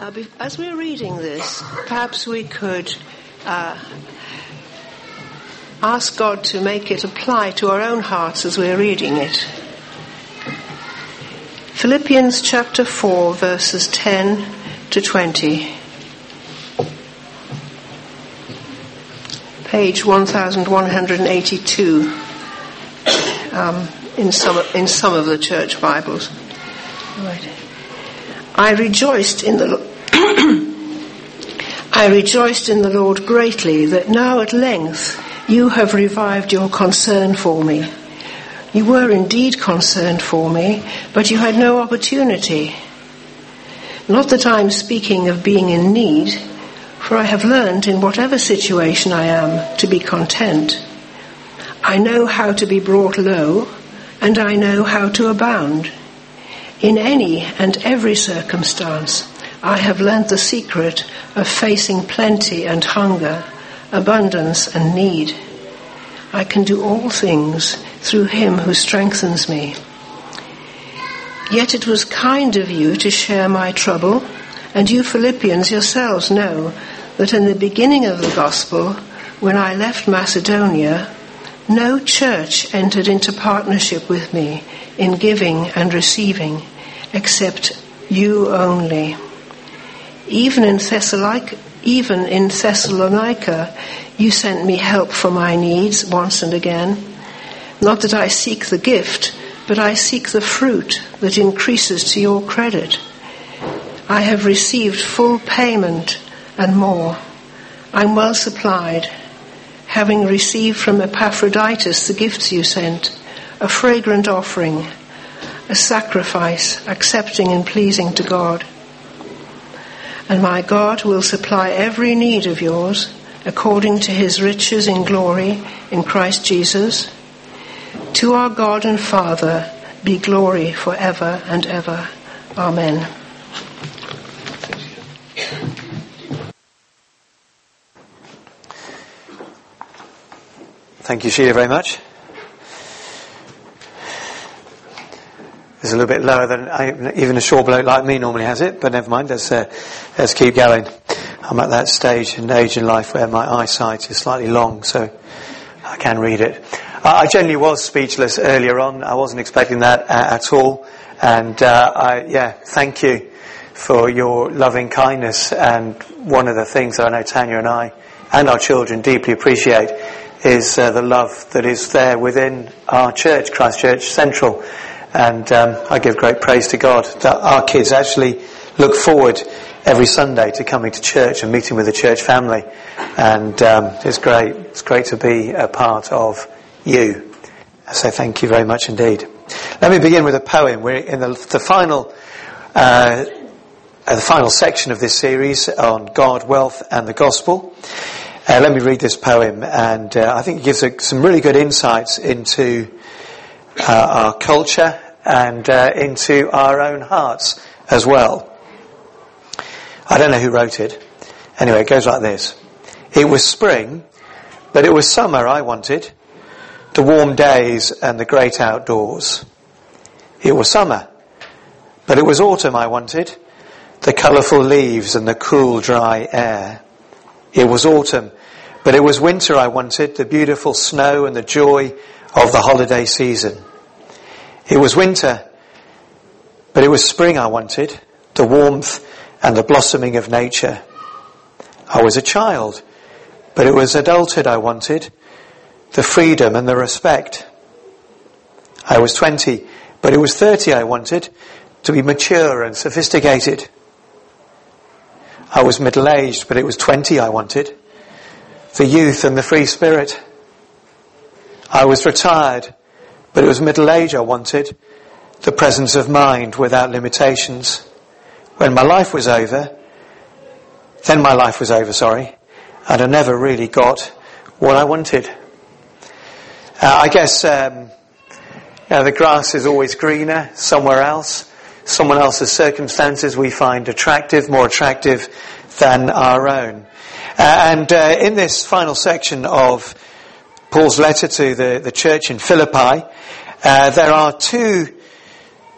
As we're reading this, perhaps we could ask God to make it apply to our own hearts as we're reading it. Philippians chapter 4, verses 10 to 20. Page 1182 in some of the church Bibles. Right. I rejoiced in the Lord greatly that now at length you have revived your concern for me. You were indeed concerned for me, but you had no opportunity. Not that I am speaking of being in need, for I have learned in whatever situation I am to be content. I know how to be brought low, and I know how to abound. In any and every circumstance, I have learnt the secret of facing plenty and hunger, abundance and need. I can do all things through him who strengthens me. Yet it was kind of you to share my trouble, and you Philippians yourselves know that in the beginning of the gospel, when I left Macedonia, no church entered into partnership with me in giving and receiving, except you only. Even in Thessalonica, you sent me help for my needs once and again. Not that I seek the gift, but I seek the fruit that increases to your credit. I have received full payment and more. I'm well supplied, having received from Epaphroditus the gifts you sent, a fragrant offering, a sacrifice accepting and pleasing to God. And my God will supply every need of yours according to his riches in glory in Christ Jesus. To our God and Father be glory forever and ever. Amen. Thank you, Sheila, very much. It's a little bit lower than even a short bloke like me normally has it, but never mind, let's keep going. I'm at that stage and age in life where my eyesight is slightly long, so I can read it. I genuinely was speechless earlier on. I wasn't expecting that at all. And thank you for your loving kindness. And one of the things that I know Tanya and I and our children deeply appreciate is the love that is there within our church, Christ Church Central. And I give great praise to God that our kids actually look forward every Sunday to coming to church and meeting with the church family. And it's great. It's great to be a part of you. So thank you very much indeed. Let me begin with a poem. We're in the final section of this series on God, wealth and the gospel. Let me read this poem, and I think it gives some really good insights into our culture and into our own hearts as well. I don't know who wrote it. Anyway, it goes like this. It was spring, but it was summer I wanted. The warm days and the great outdoors. It was summer, but it was autumn I wanted. The colourful leaves and the cool, dry air. It was autumn, but it was winter I wanted. The beautiful snow and the joy of the holiday season. It was winter, but it was spring I wanted. The warmth and the blossoming of nature. I was a child, but it was adulthood I wanted. The freedom and the respect. I was 20, but it was 30 I wanted. To be mature and sophisticated. I was middle-aged, but it was 20 I wanted. The youth and the free spirit. I was retired, but it was middle age I wanted. The presence of mind without limitations. When my life was over, and I never really got what I wanted. I guess the grass is always greener somewhere else. Someone else's circumstances we find attractive, more attractive than our own. And in this final section of Paul's letter to the church in Philippi, there are two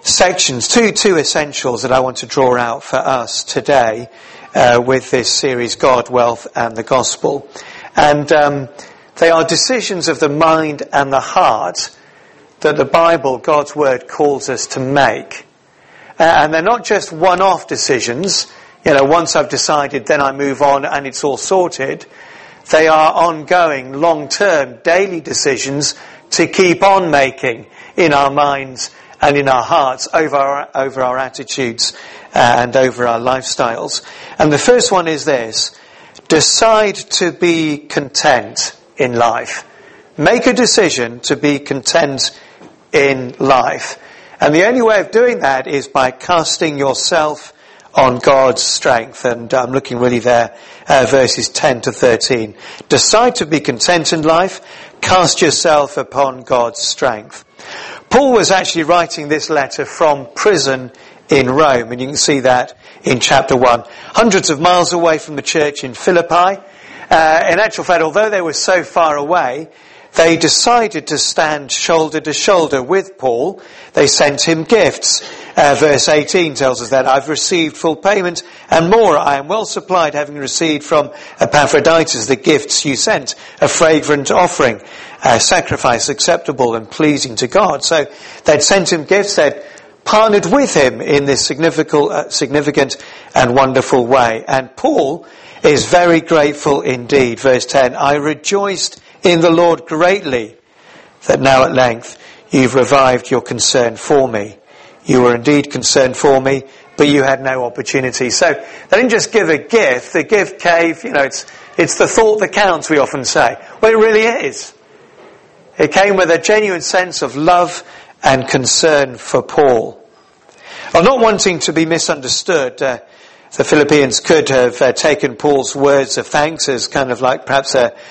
sections, two essentials that I want to draw out for us today with this series, God, Wealth and the Gospel. And they are decisions of the mind and the heart that the Bible, God's Word, calls us to make. And they're not just one-off decisions. Once I've decided, then I move on and it's all sorted. They are ongoing, long-term, daily decisions to keep on making in our minds and in our hearts over our attitudes and over our lifestyles. And the first one is this: decide to be content in life. Make a decision to be content in life. And the only way of doing that is by casting yourself on God's strength. And I'm looking really there, verses 10 to 13. Decide to be content in life. Cast yourself upon God's strength. Paul was actually writing this letter from prison in Rome. And you can see that in chapter 1. Hundreds of miles away from the church in Philippi. In actual fact, although they were so far away, they decided to stand shoulder to shoulder with Paul. They sent him gifts. Verse 18 tells us that I've received full payment and more. I am well supplied, having received from Epaphroditus the gifts you sent, a fragrant offering, a sacrifice acceptable and pleasing to God. So they'd sent him gifts. They'd partnered with him in this significant and wonderful way. And Paul is very grateful indeed. Verse 10, I rejoiced in the Lord greatly that now at length you've revived your concern for me. You were indeed concerned for me, but you had no opportunity. So they didn't just give a gift. The gift gave, it's the thought that counts, we often say. Well, it really is. It came with a genuine sense of love and concern for Paul. I'm not wanting to be misunderstood. The Philippians could have taken Paul's words of thanks as kind of like perhaps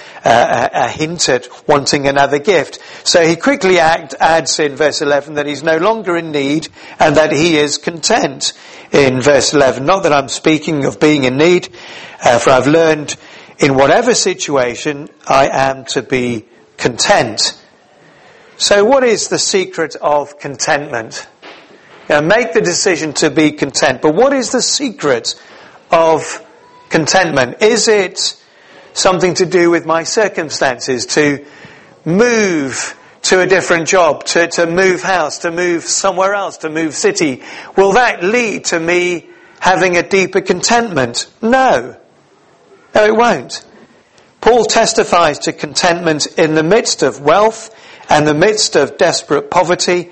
a hint at wanting another gift. So he quickly adds in verse 11 that he's no longer in need and that he is content. In verse 11, not that I'm speaking of being in need, for I've learned in whatever situation I am to be content. So what is the secret of contentment? Make the decision to be content. But what is the secret of contentment? Is it something to do with my circumstances? To move to a different job? To move house? To move somewhere else? To move city? Will that lead to me having a deeper contentment? No. No, it won't. Paul testifies to contentment in the midst of wealth and the midst of desperate poverty.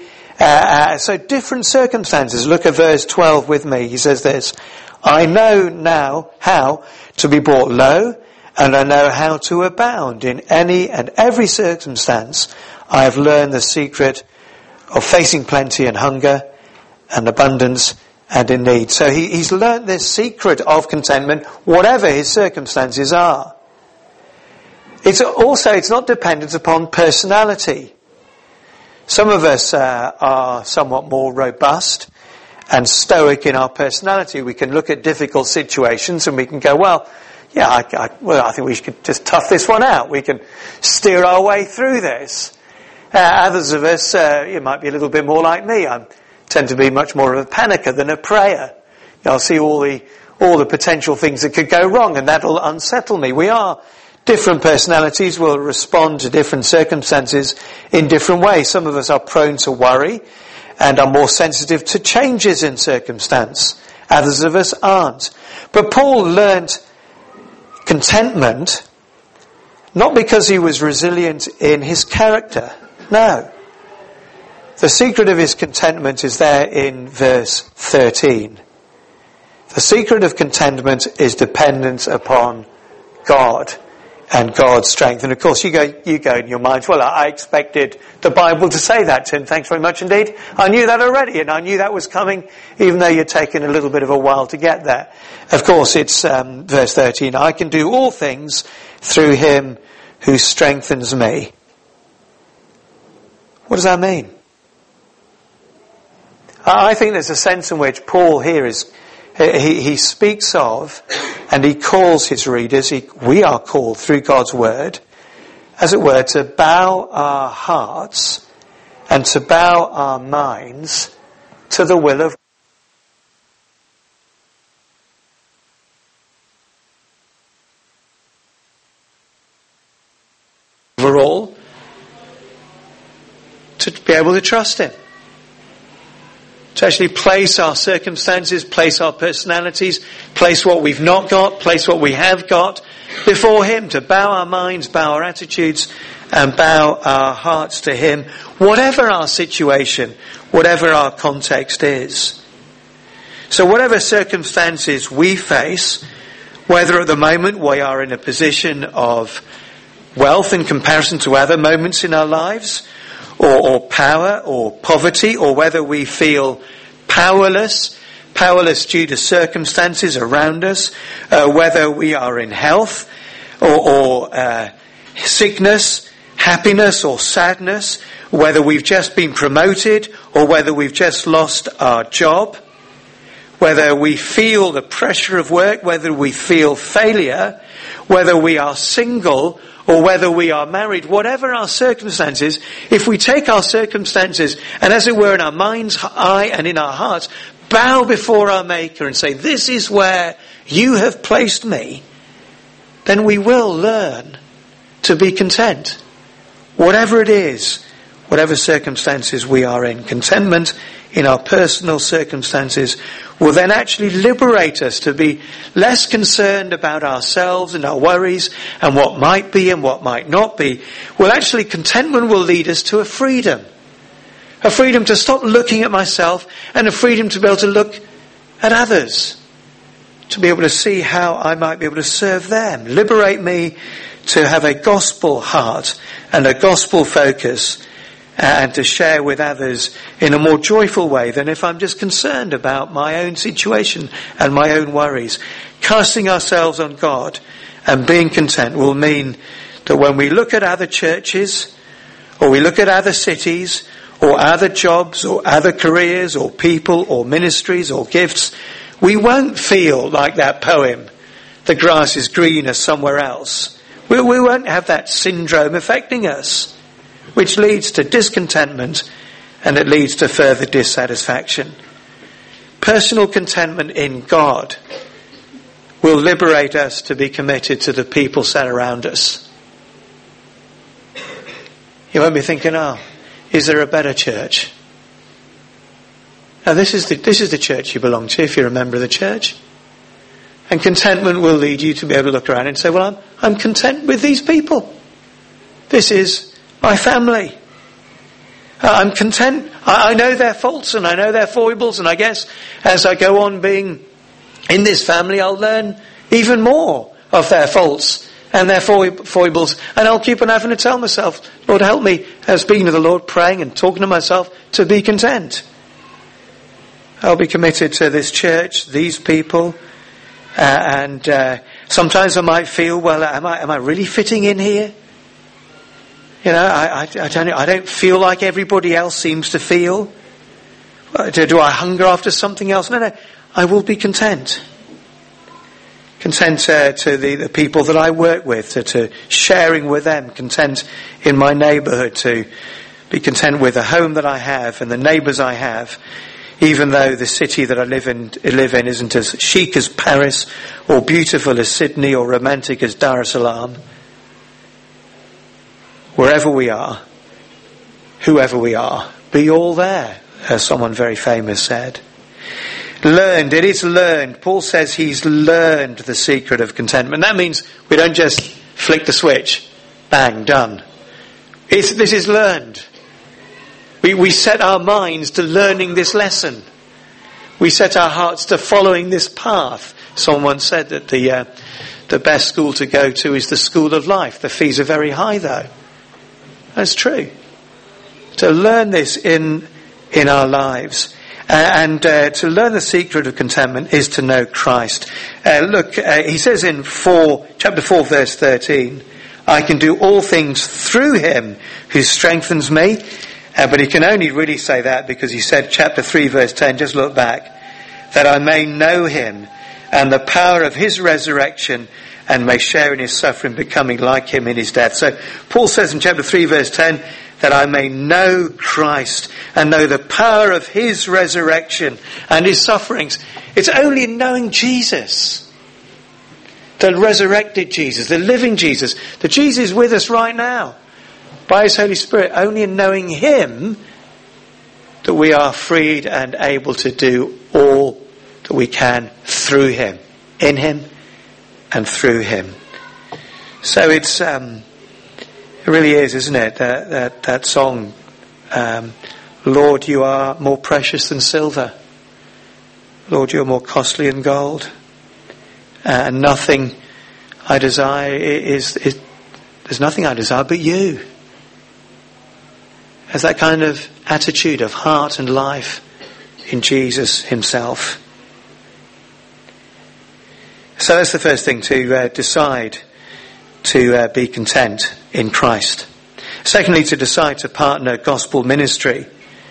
So different circumstances. Look at verse 12 with me. He says this, I know now how to be brought low, and I know how to abound in any and every circumstance. I have learned the secret of facing plenty and hunger and abundance and in need. So he's learned this secret of contentment, whatever his circumstances are. It's not dependent upon personality. Some of us are somewhat more robust and stoic in our personality. We can look at difficult situations and we can go, I think we should just tough this one out. We can steer our way through this. Others of us, you might be a little bit more like me. I tend to be much more of a panicker than a prayer. I'll see all the potential things that could go wrong, and that'll unsettle me. We are different personalities. Will respond to different circumstances in different ways. Some of us are prone to worry and are more sensitive to changes in circumstance. Others of us aren't. But Paul learned contentment not because he was resilient in his character. No. The secret of his contentment is there in verse 13. The secret of contentment is dependence upon God and God's strength. And of course you go in your minds, well, I expected the Bible to say that, Tim. Thanks very much indeed. I knew that already, and I knew that was coming, even though you're taking a little bit of a while to get there. Of course, it's verse 13. I can do all things through him who strengthens me. What does that mean? I think there's a sense in which Paul here he speaks of, and he calls his readers, we are called through God's word, as it were, to bow our hearts and to bow our minds to the will of overall, to be able to trust him. To actually place our circumstances, place our personalities, place what we've not got, place what we have got before him, to bow our minds, bow our attitudes, and bow our hearts to him, whatever our situation, whatever our context is. So whatever circumstances we face, whether at the moment we are in a position of wealth in comparison to other moments in our lives, or power, or poverty, or whether we feel powerless due to circumstances around us, whether we are in health, or sickness, happiness or sadness, whether we've just been promoted, or whether we've just lost our job, whether we feel the pressure of work, whether we feel failure, whether we are single, or whether we are married, whatever our circumstances, if we take our circumstances and, as it were, in our mind's eye and in our hearts, bow before our Maker and say, this is where you have placed me, then we will learn to be content. Whatever it is, whatever circumstances we are in, contentment in our personal circumstances will then actually liberate us to be less concerned about ourselves and our worries and what might be and what might not be. Well, actually, contentment will lead us to a freedom to stop looking at myself, and a freedom to be able to look at others, to be able to see how I might be able to serve them. Liberate me to have a gospel heart and a gospel focus, and to share with others in a more joyful way than if I'm just concerned about my own situation and my own worries. Casting ourselves on God and being content will mean that when we look at other churches, or we look at other cities, or other jobs, or other careers, or people, or ministries, or gifts, we won't feel like that poem, the grass is greener somewhere else. We won't have that syndrome affecting us, which leads to discontentment, and it leads to further dissatisfaction. Personal contentment in God will liberate us to be committed to the people sat around us. You won't be thinking, is there a better church? Now this is the church you belong to if you're a member of the church. And contentment will lead you to be able to look around and say, well, I'm content with these people. This is my family. I'm content. I know their faults and I know their foibles, and I guess as I go on being in this family, I'll learn even more of their faults and their foibles, and I'll keep on having to tell myself, Lord, help me, speaking to the Lord, praying and talking to myself, to be content. I'll be committed to this church, these people, and sometimes I might feel, well, am I really fitting in here? You know, I don't feel like everybody else seems to feel. Do I hunger after something else? No, I will be content. Content to the people that I work with, to sharing with them. Content in my neighbourhood, to be content with the home that I have and the neighbours I have, even though the city that I live in isn't as chic as Paris, or beautiful as Sydney, or romantic as Dar es Salaam. Wherever we are, whoever we are, be all there, as someone very famous said. Learned, it is learned. Paul says he's learned the secret of contentment. That means we don't just flick the switch, bang, done. This is learned. We set our minds to learning this lesson. We set our hearts to following this path. Someone once said that the best school to go to is the school of life. The fees are very high though. That's true. To learn this in our lives. And to learn the secret of contentment is to know Christ. He says in chapter 4 verse 13, I can do all things through him who strengthens me. But he can only really say that because he said, chapter 3 verse 10, just look back, that I may know him and the power of his resurrection, and may share in his suffering, becoming like him in his death. So Paul says in chapter 3 verse 10 that I may know Christ and know the power of his resurrection and his sufferings. It's only in knowing Jesus, the resurrected Jesus, the living Jesus, the Jesus with us right now, by his Holy Spirit, only in knowing him that we are freed and able to do all that we can through him, in him and through him. So it really is, isn't it, that song, Lord, you are more precious than silver. Lord, you are more costly than gold. And nothing I desire there's nothing I desire but you. Has that kind of attitude of heart and life in Jesus himself. So that's the first thing, to decide to be content in Christ. Secondly, to decide to partner gospel ministry.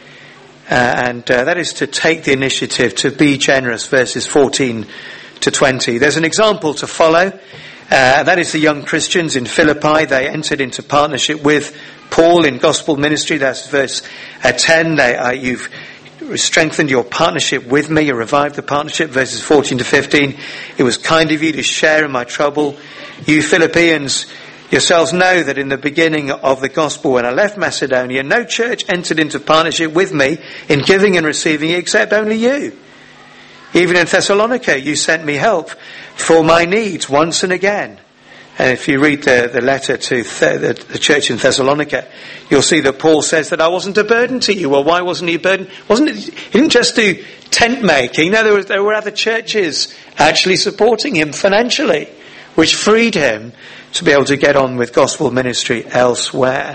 And that is to take the initiative to be generous, verses 14 to 20. There's an example to follow. That is the young Christians in Philippi. They entered into partnership with Paul in gospel ministry. That's verse 10. You've strengthened your partnership with me. You revived the partnership. Verses 14 to 15. It was kind of you to share in my trouble. You Philippians yourselves know that in the beginning of the gospel, when I left Macedonia, no church entered into partnership with me in giving and receiving except only you. Even in Thessalonica, you sent me help for my needs once and again. And if you read the letter to the church in Thessalonica, you'll see that Paul says that I wasn't a burden to you. Well, why wasn't he a burden? He didn't just do tent making. No, there were other churches actually supporting him financially, which freed him to be able to get on with gospel ministry elsewhere.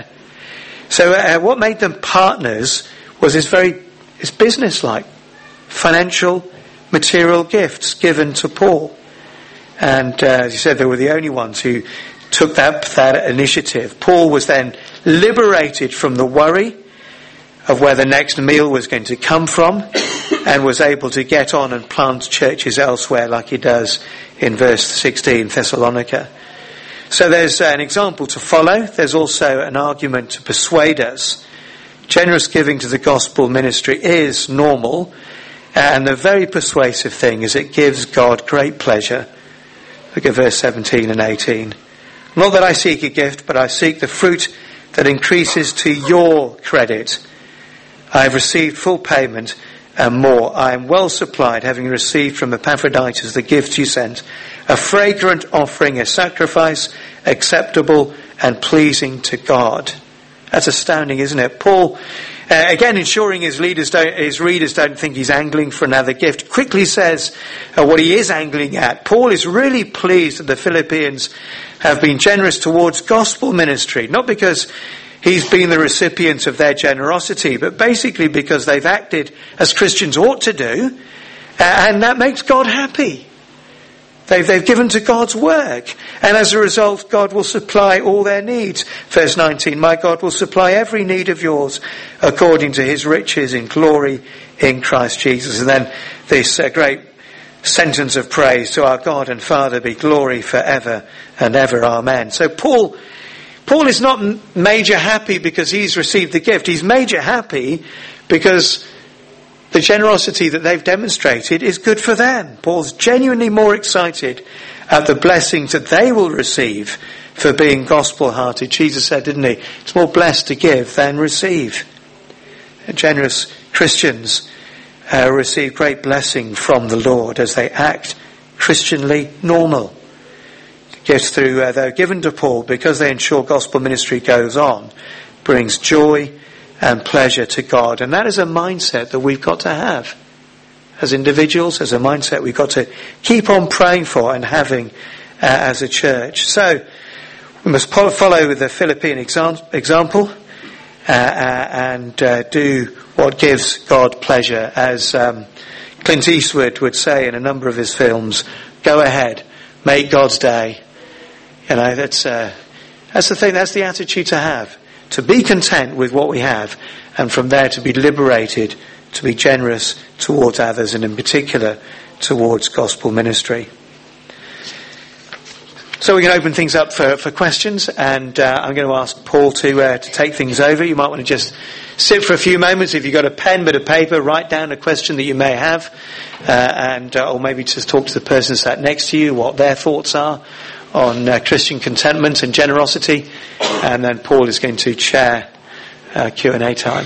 So what made them partners was his business-like, financial, material gifts given to Paul. And as you said, they were the only ones who took that initiative. Paul was then liberated from the worry of where the next meal was going to come from, and was able to get on and plant churches elsewhere like he does in verse 16, Thessalonica. So there's an example to follow. There's also an argument to persuade us. Generous giving to the gospel ministry is normal, and the very persuasive thing is it gives God great pleasure. Look at verse 17 and 18. Not that I seek a gift, but I seek the fruit that increases to your credit. I have received full payment and more. I am well supplied, having received from Epaphroditus the gift you sent, a fragrant offering, a sacrifice acceptable and pleasing to God. That's astounding, isn't it? Paul, again, ensuring his readers don't think he's angling for another gift, quickly says what he is angling at. Paul is really pleased that the Philippians have been generous towards gospel ministry, not because he's been the recipient of their generosity, but basically because they've acted as Christians ought to do, and that makes God happy. They've given to God's work, and as a result, God will supply all their needs. Verse 19, my God will supply every need of yours according to his riches in glory in Christ Jesus. And then this great sentence of praise, to our God and Father be glory forever and ever. Amen. So Paul is not major happy because he's received the gift. He's major happy because the generosity that they've demonstrated is good for them. Paul's genuinely more excited at the blessings that they will receive for being gospel-hearted. Jesus said, didn't he? It's more blessed to give than receive. Generous Christians receive great blessing from the Lord as they act Christianly normal. Gifts they're given to Paul because they ensure gospel ministry goes on, brings joy and pleasure to God. And that is a mindset that we've got to have as individuals, as a mindset we've got to keep on praying for and having as a church. So we must follow the Philippian example and do what gives God pleasure. As Clint Eastwood would say in a number of his films, go ahead, make God's day. You know, that's the thing, that's the attitude to have. To be content with what we have, and from there to be liberated, to be generous towards others, and in particular towards gospel ministry. So we're going to open things up for questions, and I'm going to ask Paul to take things over. You might want to just sit for a few moments. If you've got a pen, bit of paper, write down a question that you may have, or maybe just talk to the person sat next to you, what their thoughts are on Christian contentment and generosity, and then Paul is going to chair Q&A time.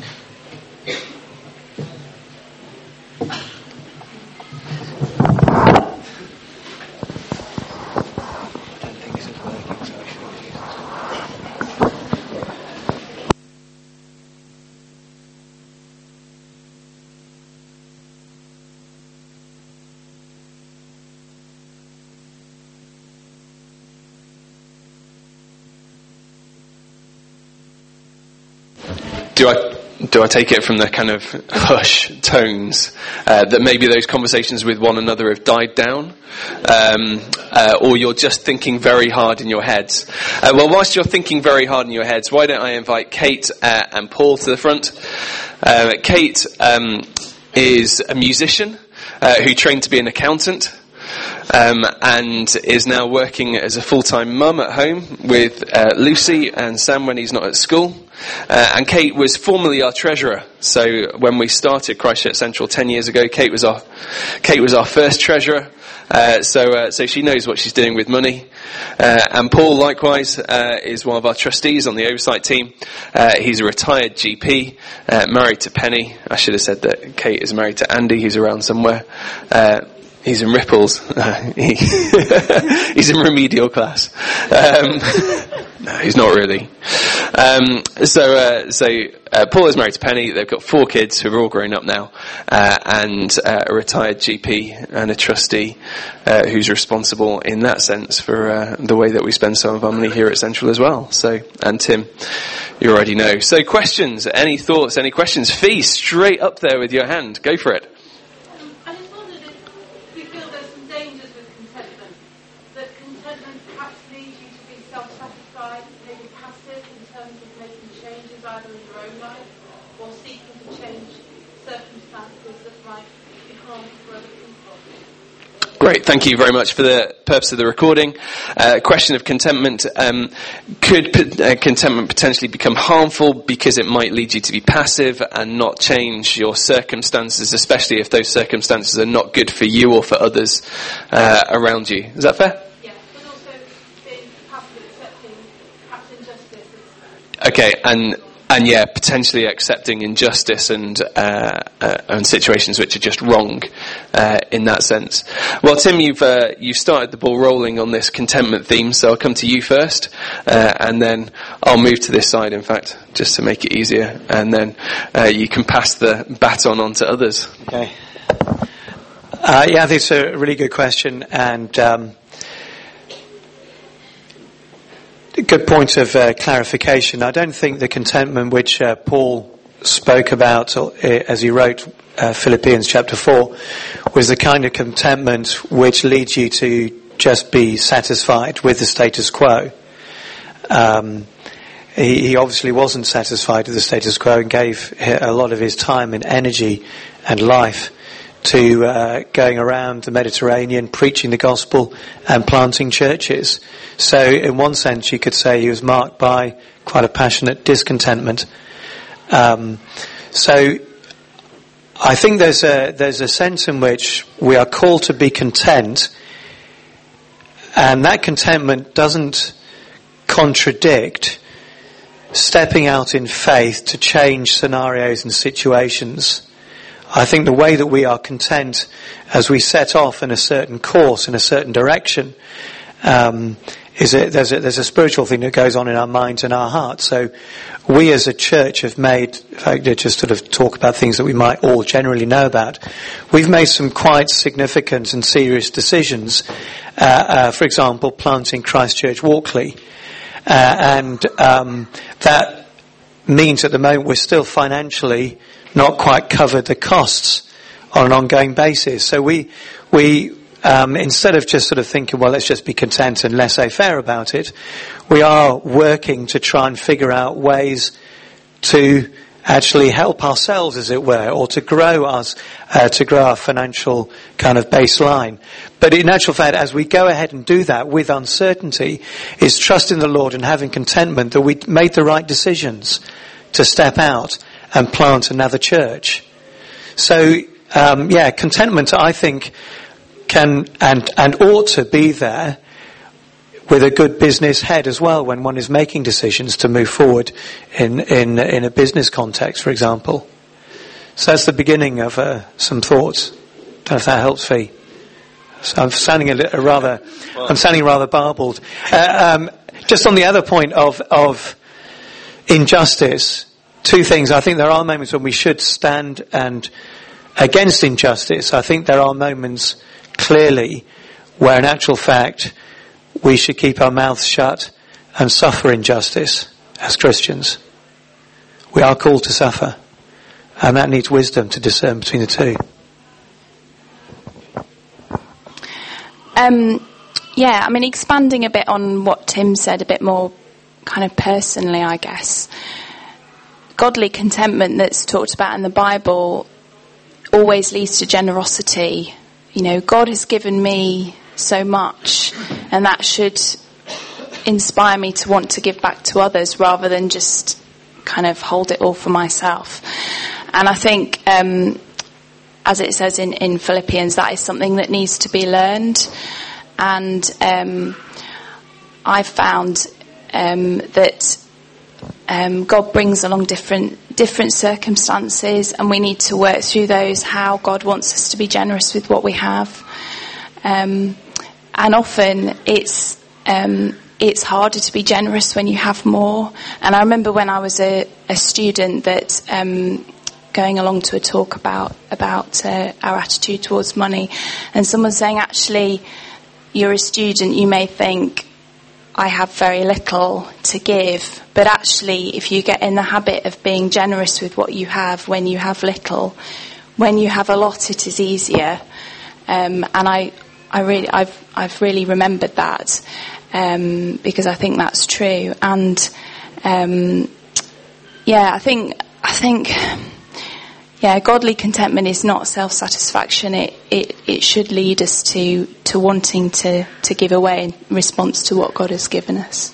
Do I take it from the kind of hush tones that maybe those conversations with one another have died down, or you're just thinking very hard in your heads? Well, whilst you're thinking very hard in your heads, why don't I invite Kate and Paul to the front? Kate is a musician who trained to be an accountant. And is now working as a full-time mum at home with Lucy and Sam when he's not at school. And Kate was formerly our treasurer. So when we started Christchurch Central 10 years ago, Kate was our first treasurer. So she knows what she's doing with money. And Paul, likewise, is one of our trustees on the oversight team. He's a retired GP, married to Penny. I should have said that Kate is married to Andy, who's around somewhere. He's in Ripples. He's in remedial class. No, he's not really. Paul is married to Penny. They've got 4 kids who are all grown up now, and a retired GP and a trustee who's responsible in that sense for the way that we spend some of our money here at Central as well. So, and Tim, you already know. So, questions? Any thoughts? Any questions? Fee, straight up there with your hand. Go for it. Great, thank you very much for the purpose of the recording. Question of contentment. Could contentment potentially become harmful because it might lead you to be passive and not change your circumstances, especially if those circumstances are not good for you or for others around you? Is that fair? Yeah, but also being passive, accepting perhaps injustice. Okay, and yeah, potentially accepting injustice and situations which are just wrong in that sense. Well, Tim, you've started the ball rolling on this contentment theme, so I'll come to you first, and then I'll move to this side, in fact, just to make it easier, and then you can pass the baton on to others. Okay. Yeah, this is a really good question, and good point of clarification. I don't think the contentment which Paul spoke about as he wrote Philippians chapter 4 was the kind of contentment which leads you to just be satisfied with the status quo. He obviously wasn't satisfied with the status quo and gave a lot of his time and energy and life to going around the Mediterranean, preaching the gospel and planting churches. So in one sense you could say he was marked by quite a passionate discontentment. So I think there's a sense in which we are called to be content, and that contentment doesn't contradict stepping out in faith to change scenarios and situations. I think the way that we are content as we set off in a certain course, in a certain direction, there's a spiritual thing that goes on in our minds and our hearts. So we as a church have made, in fact, just sort of talk about things that we might all generally know about. We've made some quite significant and serious decisions. For example, planting Christchurch Walkley. And that means at the moment we're still financially not quite covered the costs on an ongoing basis. So we instead of just sort of thinking, well, let's just be content and laissez-faire about it, we are working to try and figure out ways to actually help ourselves, as it were, or to grow us, to grow our financial kind of baseline. But in actual fact, as we go ahead and do that with uncertainty, is trust in the Lord and having contentment that we made the right decisions to step out and plant another church. So, contentment, I think, can and ought to be there with a good business head as well when one is making decisions to move forward in a business context, for example. So that's the beginning of some thoughts. Don't know if that helps, Fee. So I'm sounding rather barbled. Just on the other point of injustice, two things. I think there are moments when we should stand and against injustice. I think there are moments clearly where in actual fact we should keep our mouths shut and suffer injustice as Christians. We are called to suffer, and that needs wisdom to discern between the two. Expanding a bit on what Tim said, a bit more kind of personally, I guess. Godly contentment that's talked about in the Bible always leads to generosity. You know, God has given me so much, and that should inspire me to want to give back to others rather than just kind of hold it all for myself. And I think, as it says in Philippians, that is something that needs to be learned. And I've found that God brings along different circumstances, and we need to work through those, how God wants us to be generous with what we have. And often it's harder to be generous when you have more. And I remember when I was a student that going along to a talk about our attitude towards money, and someone saying, actually, you're a student, you may think, I have very little to give, but actually if you get in the habit of being generous with what you have when you have little, when you have a lot it is easier. And I've really remembered that because I think that's true. And I think godly contentment is not self-satisfaction. It should lead us to wanting to give away in response to what God has given us.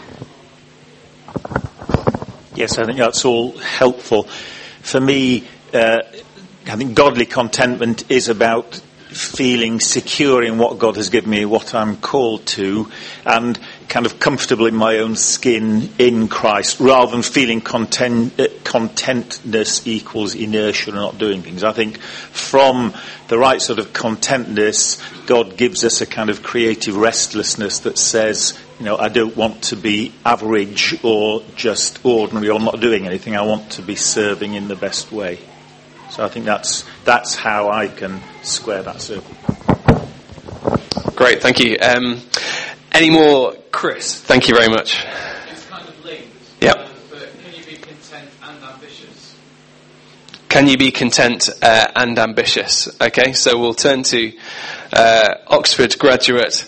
Yes, I think that's all helpful. For me, I think godly contentment is about feeling secure in what God has given me, what I'm called to, and kind of comfortable in my own skin in Christ, rather than feeling contentness equals inertia and not doing things. I think from the right sort of contentness, God gives us a kind of creative restlessness that says, I don't want to be average or just ordinary or not doing anything. I want to be serving in the best way. So I think that's how I can square that circle. Great, thank you. Any more, Chris? Thank you very much. It's kind of linked. Yep. But can you be content and ambitious? Can you be content and ambitious? Okay, so we'll turn to Oxford graduate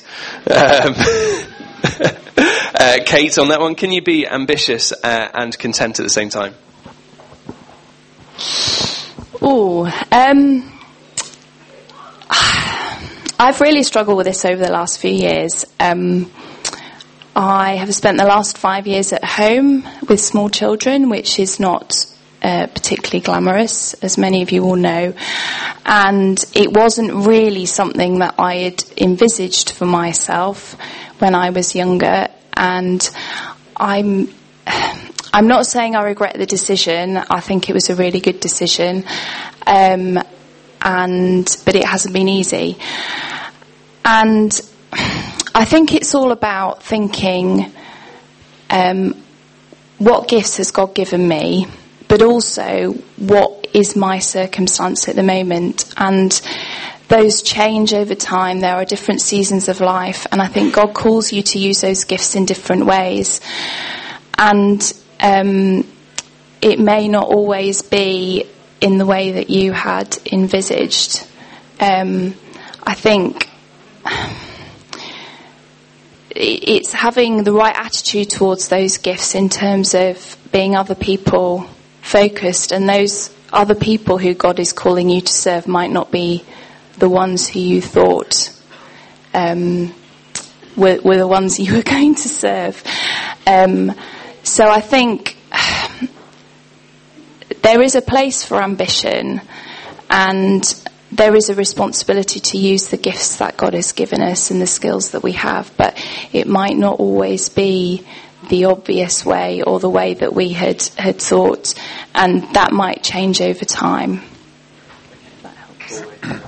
Kate on that one. Can you be ambitious and content at the same time? I've really struggled with this over the last few years. I have spent the last 5 years at home with small children, which is not particularly glamorous, as many of you will know. And it wasn't really something that I had envisaged for myself when I was younger. And I'm not saying I regret the decision. I think it was a really good decision. But it hasn't been easy. And I think it's all about thinking, what gifts has God given me, but also what is my circumstance at the moment. And those change over time. There are different seasons of life, and I think God calls you to use those gifts in different ways. And it may not always be in the way that you had envisaged. I think it's having the right attitude towards those gifts in terms of being other people focused, and those other people who God is calling you to serve might not be the ones who you thought were the ones you were going to serve. So I think there is a place for ambition, and there is a responsibility to use the gifts that God has given us and the skills that we have, but it might not always be the obvious way or the way that we had thought, and that might change over time. That helps.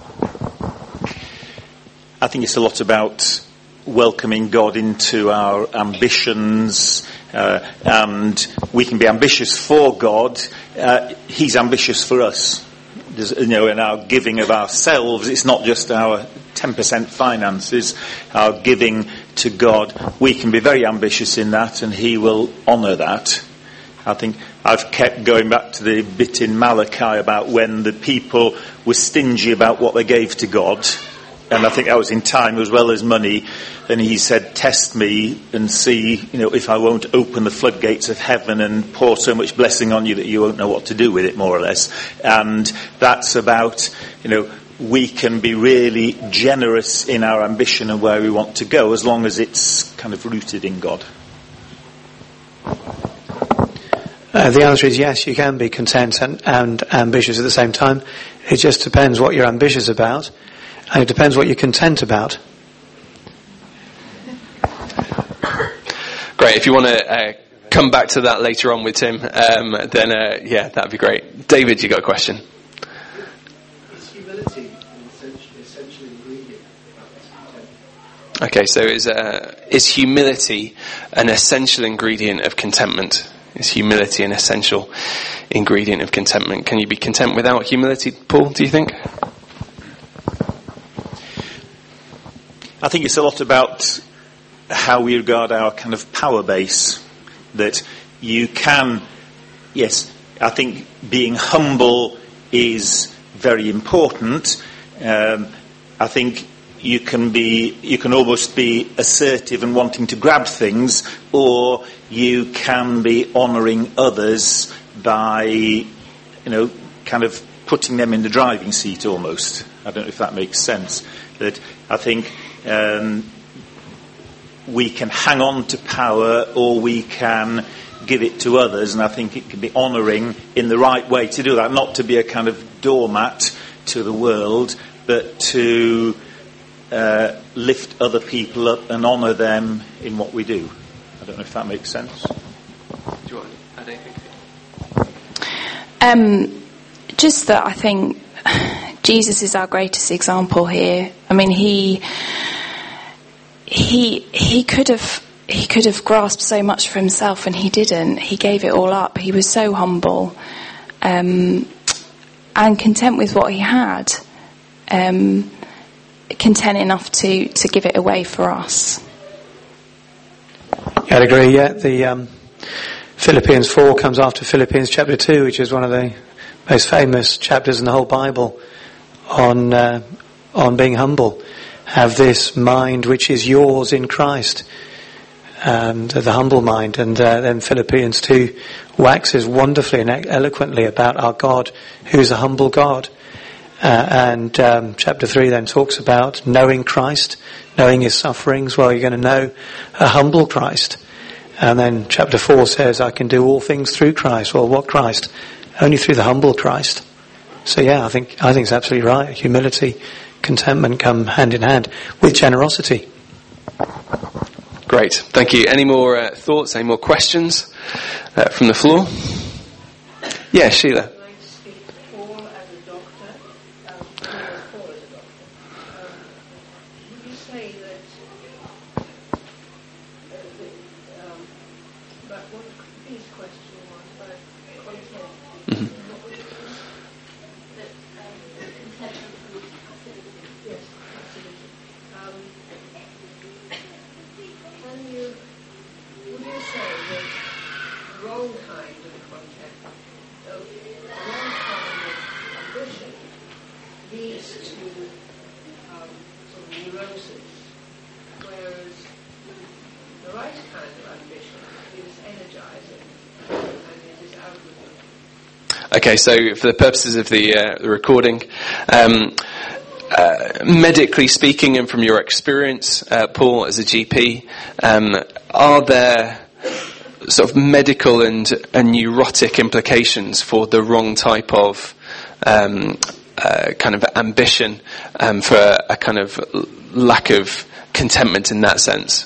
I think it's a lot about welcoming God into our ambitions, and we can be ambitious for God. He's ambitious for us. In our giving of ourselves, it's not just our 10% finances, our giving to God. We can be very ambitious in that, and He will honour that. I think I've kept going back to the bit in Malachi about when the people were stingy about what they gave to God, and I think that was in time as well as money. And He said, "Test me and see, if I won't open the floodgates of heaven and pour so much blessing on you that you won't know what to do with it," more or less. And that's about, we can be really generous in our ambition and where we want to go, as long as it's kind of rooted in God. The answer is yes, you can be content and ambitious at the same time. It just depends what you're ambitious about, and it depends what you're content about. Great. If you want to come back to that later on with Tim, then that'd be great. David, you got a question? Is humility an essential ingredient of contentment? Okay, so is humility an essential ingredient of contentment? Is humility an essential ingredient of contentment? Can you be content without humility, Paul, do you think? I think it's a lot about how we regard our kind of power base. That you can, yes, I think being humble is very important. I think you can almost be assertive and wanting to grab things, or you can be honouring others by, kind of putting them in the driving seat almost. I don't know if that makes sense. That I think we can hang on to power, or we can give it to others, and I think it can be honouring in the right way to do that, not to be a kind of doormat to the world, but to lift other people up and honour them in what we do. I don't know if that makes sense. Do you want to add anything? Just that I think Jesus is our greatest example here. I mean, he could have grasped so much for himself, and he didn't. He gave it all up. He was so humble, and content with what he had, content enough to give it away for us. I'd agree. Yeah, the Philippians 4 comes after Philippians chapter 2, which is one of the most famous chapters in the whole Bible on being humble. Have this mind which is yours in Christ, and the humble mind. And then Philippians 2 waxes wonderfully and eloquently about our God, who is a humble God. And chapter 3 then talks about knowing Christ, knowing his sufferings. Well, you're going to know a humble Christ. And then chapter 4 says, I can do all things through Christ. Well, what Christ? Only through the humble Christ. So yeah, I think it's absolutely right. Humility, contentment come hand in hand with generosity. Great, thank you. Any more thoughts, any more questions from the floor? Yeah, Sheila. Okay, so for the purposes of the recording, medically speaking, and from your experience, Paul, as a GP, are there sort of medical and neurotic implications for the wrong type of kind of ambition, for a kind of lack of contentment in that sense?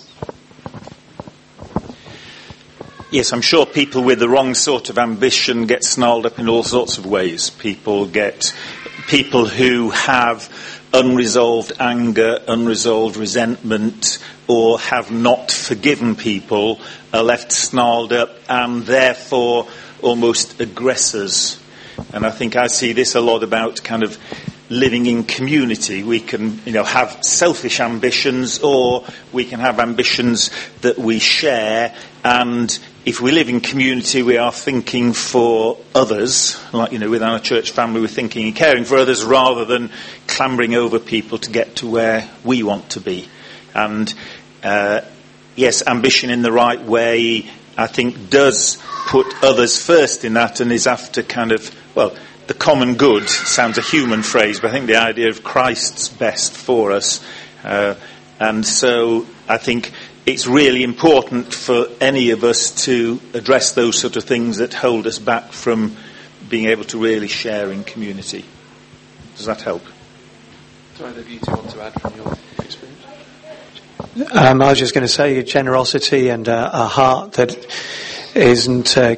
Yes, I'm sure people with the wrong sort of ambition get snarled up in all sorts of ways. People who have unresolved anger, unresolved resentment, or have not forgiven people are left snarled up and therefore almost aggressors. And I think I see this a lot about kind of living in community. We can, have selfish ambitions, or we can have ambitions that we share. And if we live in community, we are thinking for others. Like, within our church family, we're thinking and caring for others rather than clambering over people to get to where we want to be. And yes, ambition in the right way, I think, does put others first in that, and is after kind of, the common good sounds a human phrase, but I think the idea of Christ's best for us. And so I think it's really important for any of us to address those sort of things that hold us back from being able to really share in community. Does that help? Do either of you two want to add from your experience? I was just going to say generosity and a heart that isn't, sort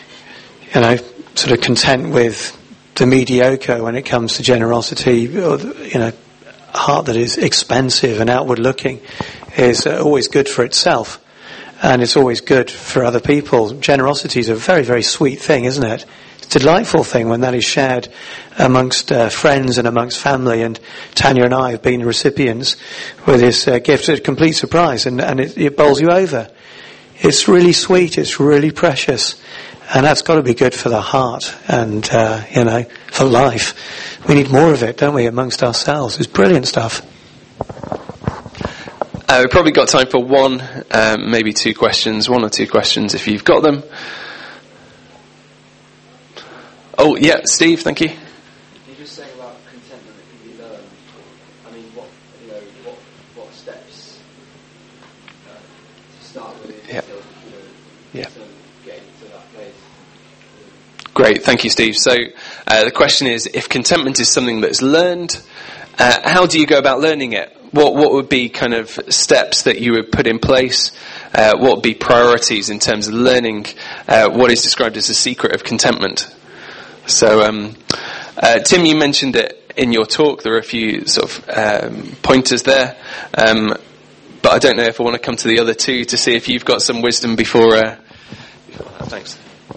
of content with the mediocre when it comes to generosity, or, a heart that is expansive and outward looking is always good for itself, and it's always good for other people. Generosity is a very, very sweet thing, isn't it? It's a delightful thing when that is shared amongst friends and amongst family, and Tanya and I have been recipients with this gift. It's a complete surprise, and it bowls you over. It's really sweet, it's really precious, and that's got to be good for the heart and, for life. We need more of it, don't we, amongst ourselves? It's brilliant stuff. We've probably got time for one, maybe two questions, one or two questions if you've got them. Oh, yeah, Steve, thank you. You just saying about contentment that can be learned. I mean, what steps to start with to get to that place? Great, thank you, Steve. So the question is, if contentment is something that's learned, how do you go about learning it? What would be kind of steps that you would put in place? What would be priorities in terms of learning what is described as the secret of contentment? So, Tim, you mentioned it in your talk. There are a few sort of pointers there, but I don't know if I want to come to the other two to see if you've got some wisdom before that. Thanks.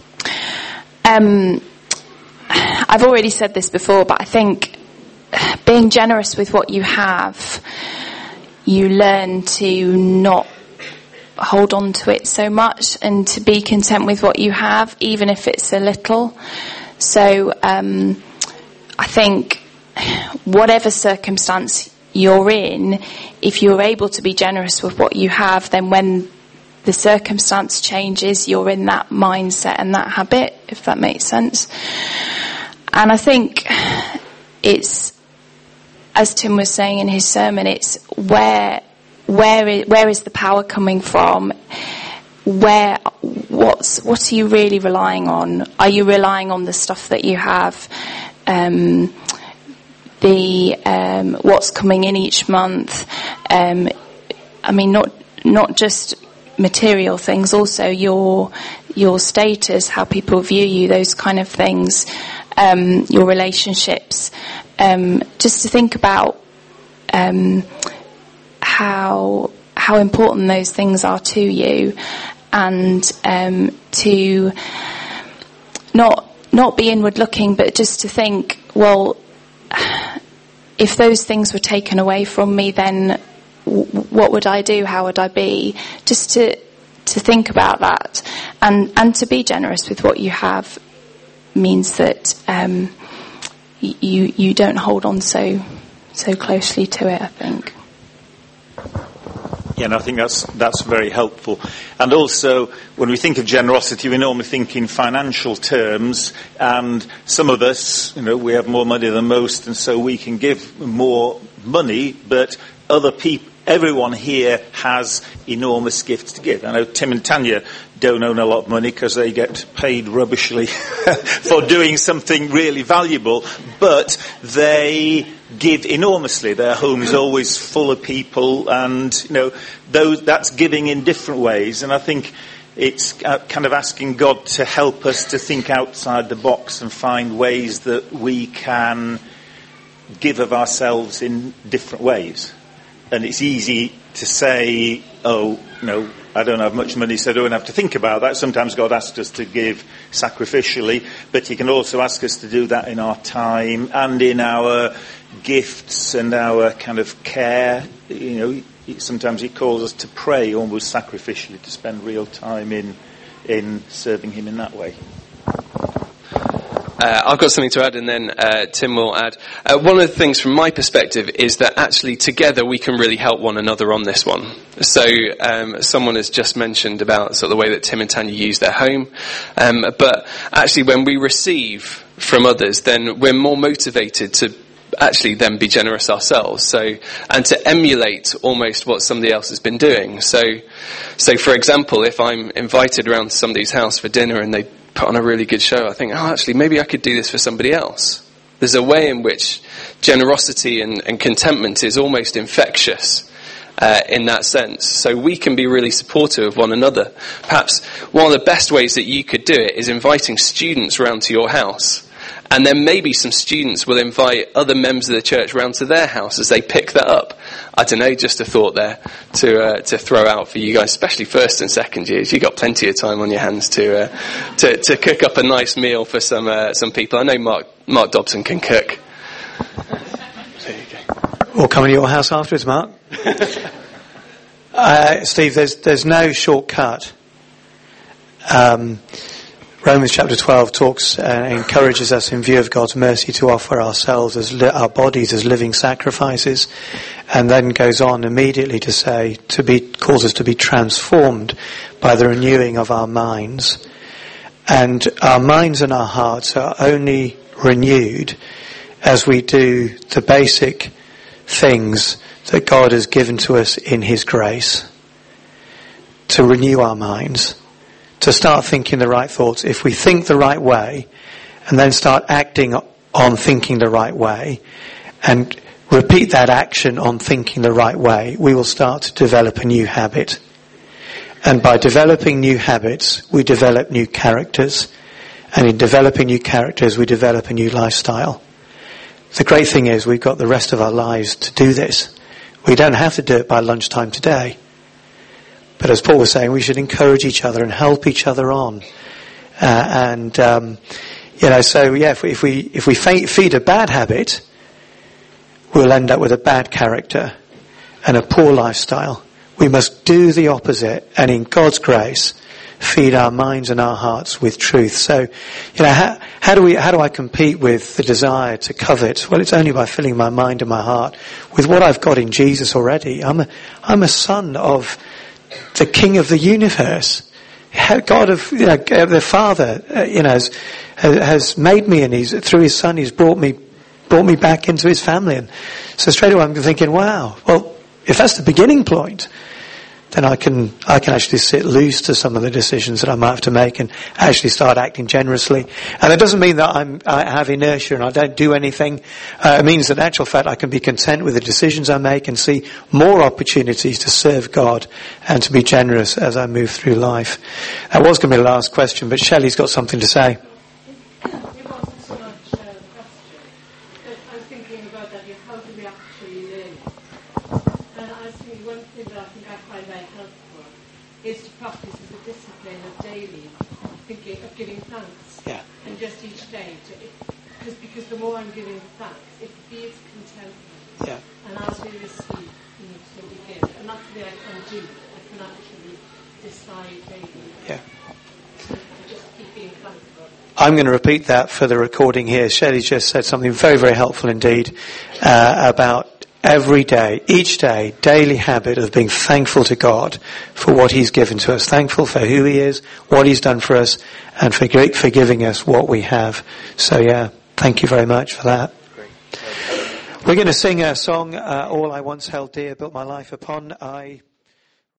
I've already said this before, but I think being generous with what you have, you learn to not hold on to it so much and to be content with what you have, even if it's a little. So I think whatever circumstance you're in, if you're able to be generous with what you have, then when the circumstance changes, you're in that mindset and that habit, if that makes sense. And I think it's, as Tim was saying in his sermon, it's where is the power coming from? What are you really relying on? Are you relying on the stuff that you have? What's coming in each month? I mean, not just material things, also your status, how people view you, those kind of things, your relationships. Just to think about how important those things are to you, and to not be inward looking, but just to think, well, if those things were taken away from me, then what would I do? How would I be? Just to think about that, and to be generous with what you have means that you don't hold on so closely to it, I think. Yeah, and I think that's very helpful. And also, when we think of generosity, we normally think in financial terms, and some of us, we have more money than most, and so we can give more money, but other people, everyone here has enormous gifts to give. I know Tim and Tanya don't own a lot of money because they get paid rubbishly for doing something really valuable, but they give enormously. Their home is always full of people, and that's giving in different ways. And I think it's kind of asking God to help us to think outside the box and find ways that we can give of ourselves in different ways. And it's easy to say, I don't have much money, so I don't have to think about that. Sometimes God asks us to give sacrificially, but he can also ask us to do that in our time and in our gifts and our kind of care. Sometimes he calls us to pray almost sacrificially, to spend real time in serving him in that way. I've got something to add, and then Tim will add. One of the things from my perspective is that actually together we can really help one another on this one. So someone has just mentioned about sort of the way that Tim and Tanya use their home. But actually when we receive from others, then we're more motivated to actually then be generous ourselves. And to emulate almost what somebody else has been doing. So for example, if I'm invited around to somebody's house for dinner and they put on a really good show, I think, actually, maybe I could do this for somebody else. There's a way in which generosity and contentment is almost infectious in that sense. So we can be really supportive of one another. Perhaps one of the best ways that you could do it is inviting students round to your house. And then maybe some students will invite other members of the church round to their house as they pick that up. I don't know, just a thought there to throw out for you guys, especially first and second years. You've got plenty of time on your hands to cook up a nice meal for some people. I know Mark Dobson can cook. There you go. We'll come to your house afterwards, Mark. Steve, there's no shortcut. Romans chapter 12 encourages us in view of God's mercy to offer ourselves our bodies as living sacrifices, and then goes on immediately to say, calls us to be transformed by the renewing of our minds. And our minds and our hearts are only renewed as we do the basic things that God has given to us in his grace. To renew our minds. To start thinking the right thoughts. If we think the right way and then start acting on thinking the right way and repeat that action on thinking the right way, we will start to develop a new habit. And by developing new habits, we develop new characters. And in developing new characters, we develop a new lifestyle. The great thing is we've got the rest of our lives to do this. We don't have to do it by lunchtime today. But as Paul was saying, we should encourage each other and help each other on. If we feed a bad habit, we'll end up with a bad character and a poor lifestyle. We must do the opposite, and in God's grace, feed our minds and our hearts with truth. So, how do I compete with the desire to covet? Well, it's only by filling my mind and my heart with what I've got in Jesus already. I'm a son of the King of the universe. God of the Father, has made me, and through His Son, He's brought me back into His family. And so straight away, I'm thinking, wow. Well, if that's the beginning point, then I can actually sit loose to some of the decisions that I might have to make and actually start acting generously. And it doesn't mean that I have inertia and I don't do anything. It means that in actual fact I can be content with the decisions I make and see more opportunities to serve God and to be generous as I move through life. That was going to be the last question, but Shelley's got something to say. It wasn't so much a question, but I was thinking about that, how do we actually live? And I was thinking one thing that I find very helpful is to practice the discipline of daily thinking of giving thanks. Yeah. And just each day, because the more I'm giving thanks, it feeds contentment. Yeah. And as we receive, so we give. And that's the way I can do. I can actually decide daily. Yeah. Just keep being thankful. I'm going to repeat that for the recording here. Shelley just said something very, very helpful indeed about every day, each day, daily habit of being thankful to God for what he's given to us, thankful for who he is, what he's done for us, and for giving us what we have. So yeah, thank you very much for that. We're going to sing a song, All I Once Held Dear, Built My Life Upon.